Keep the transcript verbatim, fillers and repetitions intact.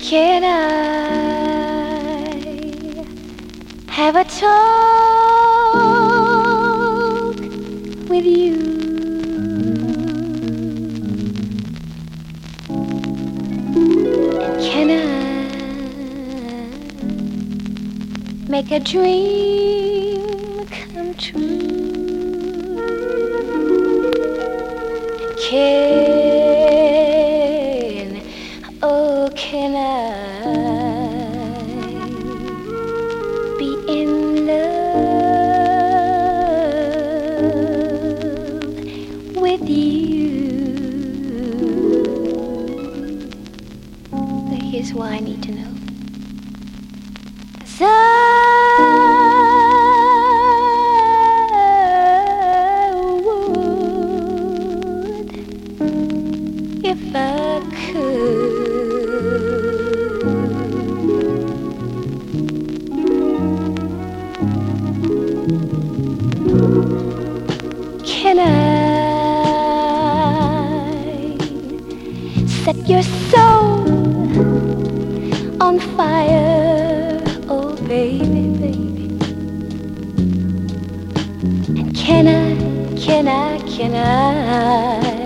Can I have a talk with you? Can I make a dream come true? Can, oh can I be in love with you? But here's why I need to know. 'Cause I would if I could. Can I set your soul on fire, oh baby, baby? And can I, can I, can I